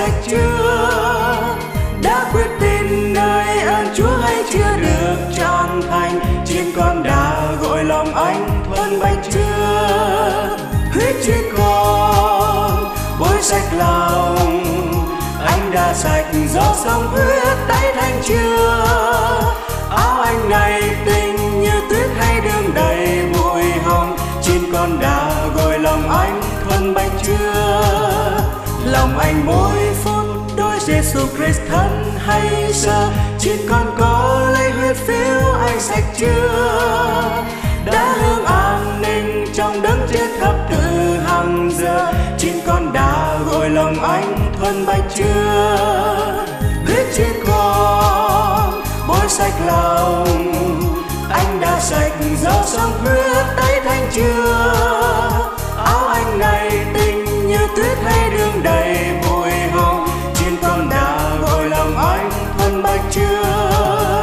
sạch chưa? Đã quyết tin nơi ơn Chúa hay chưa được trọn thành? Chiên con đã gội lòng anh thuần bạch chưa? Huyết chiên con bôi sạch lòng anh đã sạch do sông huyết tẩy thanh chưa? Áo anh này tình như tuyết hay đương đầy mùi hồng? Chiên con đã gội lòng anh thuần bạch chưa? Lòng anh mỗi phút đôi Giêsu Christ thân hay sợ? Chiên con có lấy huyết phiếu anh sạch chưa? Đã hương an ninh trong đấng chết khắp từ hàng giờ. Chiên con đã gội lòng anh thuần bạch chưa? Huyết chiên con bôi sạch lòng anh đã sạch do sông huyết tẩy thanh chưa? Áo anh này tình như tuyết hay đương đầy mùi hồng? Chiên con đã gội lòng anh thuần bạch chưa?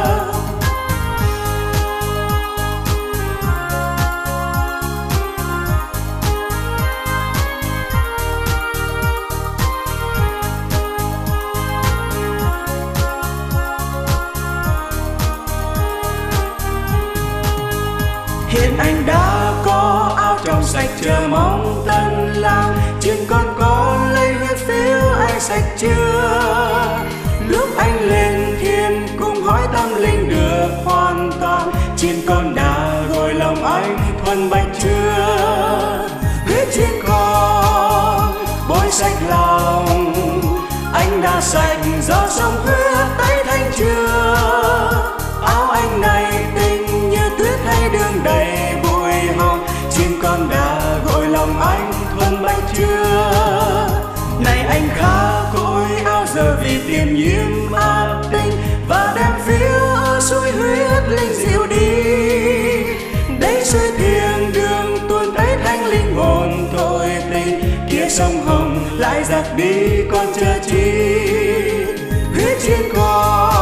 Hiện anh đã có áo trong sạch chờ mong tân lang. Chiên con có lấy huyết phiếu anh sạch chưa? Lúc anh lên thiên cũng hỏi tâm linh được hoàn toàn. Chiên con đã gội lòng anh thuần bạch chưa? Huyết chiên con bôi sạch lòng anh đã sạch do sông huyết tẩy thanh chưa? Áo anh này tình như tuyết hay đương đầy bụi hồng? Chiên con đã gội lòng anh thuần bạch chưa? Này anh khá cội áo giờ vì tiền nhiễm ác tinh, và đem phiếu ở suối huyết linh diệu đi. Đấy suối thiêng đường tuôn tẩy thanh linh hồn tội tình, kia sông Hồng lại giặc đi còn chờ chi? Huyết chiên con